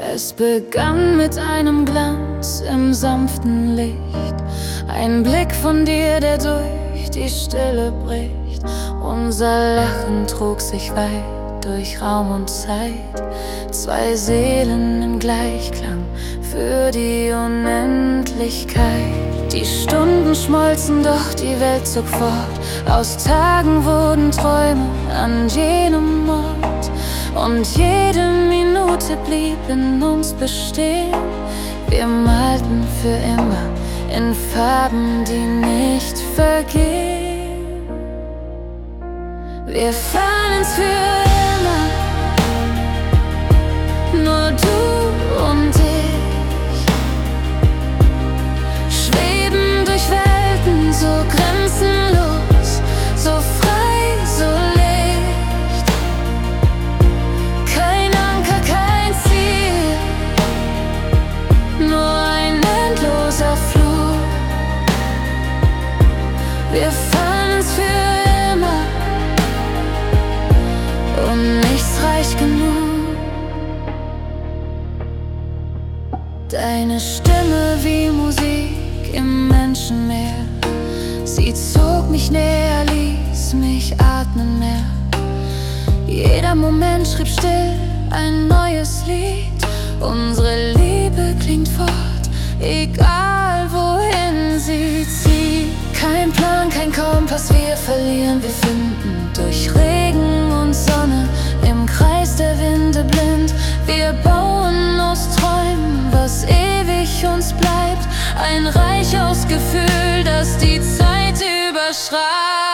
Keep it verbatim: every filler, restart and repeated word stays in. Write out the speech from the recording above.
Es begann mit einem Glanz im sanften Licht, ein Blick von dir, der durch die Stille bricht. Unser Lachen trug sich weit durch Raum und Zeit, zwei Seelen im Gleichklang für die Unendlichkeit. Die Stunden schmolzen, doch die Welt zog fort. Aus Tagen wurden Träume an jenem Ort, und jede Minute blieb in uns bestehen. Wir malten für immer in Farben, die nicht vergehen. Wir fallen's für immer, nur du und ich, schweben durch Welten so grenzenlos, so frei, so leicht. Kein Anker, kein Ziel, nur ein endloser Flug. Wir fallen's für immer und nichts reicht genug. Deine Stimme wie Musik im Menschenmeer, sie zog mich näher, ließ mich atmen mehr. Jeder Moment schrieb still ein neues Lied. Unsere Liebe klingt fort, egal wohin sie zieht. Kein Plan, kein Kompass, wir verlieren, wir finden durch Regen und Sonne im Kreis der Winde blind. Wir bauen aus Träumen, was ewig uns bleibt, ein Reich aus Gefühl, das die Zeit überschreibt.